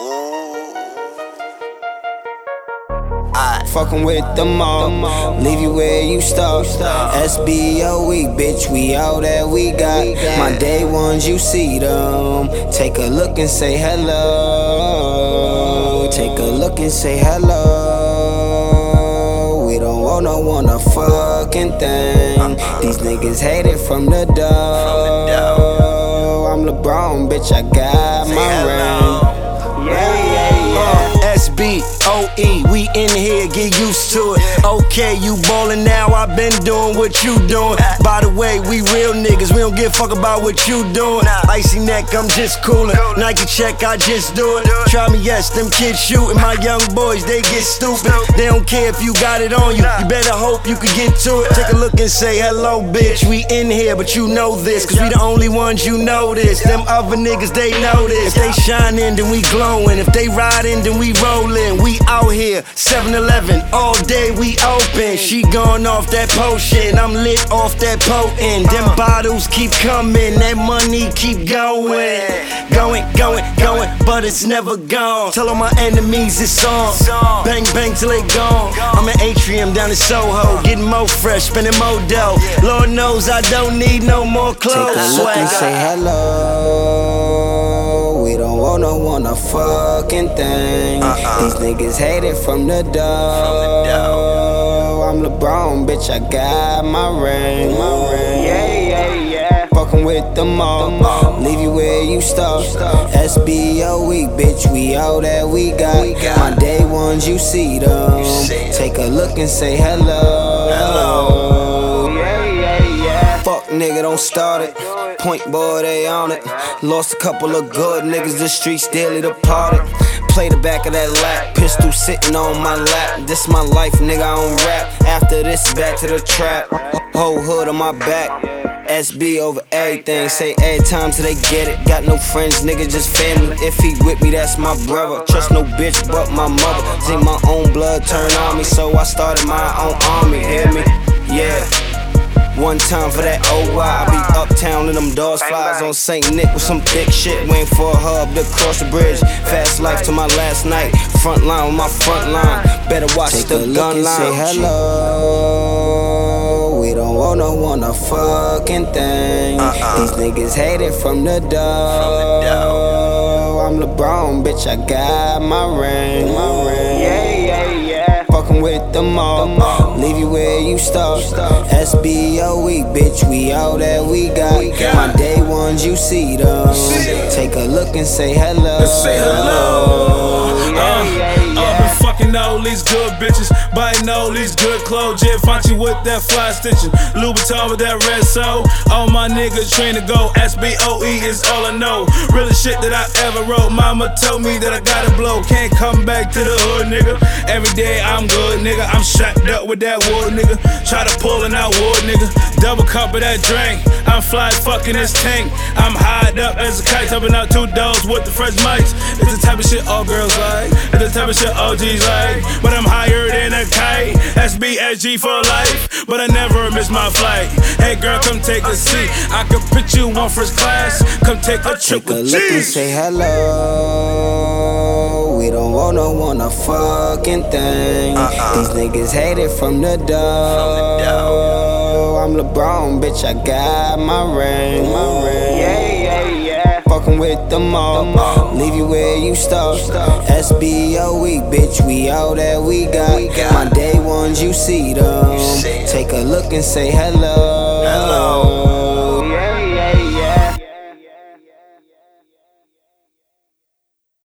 Fucking with them all, leave you where you start. SBOE, bitch, we all that we got. My day ones, you see them. Take a look and say hello. Take a look and say hello. We don't want no one a fucking thing. These niggas hate it from the door. I'm LeBron, bitch, I got my ring. SBOE, we in here, get used to it. Okay, you ballin' now, I been doing what you doing. By the way, we real niggas, we don't give a fuck about what you doing. Icy neck, I'm just coolin'. Nike check, I just do it. Try me, yes, them kids shootin'. My young boys, they get stupid. They don't care if you got it on you. You better hope you can get to it. Take a look and say hello, bitch. We in here, but you know this, cause we the only ones you know this. Them other niggas, they know this. If they shining, then we glowin'. If they riding, then we rollin'. We out here, 7-Eleven, all day we open. She gone off that potion, I'm lit off that potent. Them bottles keep coming, that money keep going. Going, but it's never gone. Tell all my enemies it's on. Bang, bang till they gone. I'm in Atrium down in Soho, getting more fresh, spending more dough. Lord knows I don't need no more clothes. Take a look and say hello. We don't want no one a fucking thing. These niggas hate it from the door. I'm LeBron, bitch, I got my ring. Fucking with them all, leave you where you start. SBOE, bitch, we all that we got. My day ones, you see them. Take a look and say hello. Fuck nigga, don't start it. Point boy, they on it. Lost a couple of good niggas, the streets daily departed. Play the back of that lap, pistol sitting on my lap. This my life, nigga, I don't rap. After this, back to the trap. Whole hood on my back. SB over everything, say every time till they get it. Got no friends, nigga, just family. If he with me, that's my brother. Trust no bitch but my mother. See my own blood turn on me, so I started my own army. Hear me? Yeah. One time for that OY, I be uptown in them doors, flies on St. Nick with some thick shit, waiting for a hub to cross the bridge. Fast life to my last night, front line with my front line. Better watch the gun line. Say hello. We don't want no one a fucking thing. These niggas hate it from the door. I'm LeBron, bitch, I got my ring. Fucking with them all, leave you where you start. SBOE, bitch, we all that we got. My day ones, you see them. Take a look and say hello. Say hello. Been fucking all these good bitches, buying all these good clothes. Givenchy with that fly stitching, Louboutin with that red sole. All my niggas train to go. SBOE is all I know. Realest shit that I ever wrote. Mama told me that I gotta blow. Can't come back to the hood, nigga. Every day I'm good, nigga. I'm strapped up with that wood, nigga. Try to pullin' out wood, nigga. Double cup of that drink. I'm fly fucking this tank. I'm high up as a kite, topping out 2 doors with the fresh mics. It's the type of shit all girls like. It's the type of shit OGs like. But I'm higher than a kite. SBSG for life, but I never miss my flight. Hey girl, come take a seat. I could put you on first class. Come take a trip with G's. Take a look and say hello. We don't want no one a fucking thing. These niggas hate it from the door. I'm LeBron, bitch, I got my ring. Fucking with them all, leave you where you start. SBOE, bitch, we all that we got. My day ones, you see them. Take a look and say hello.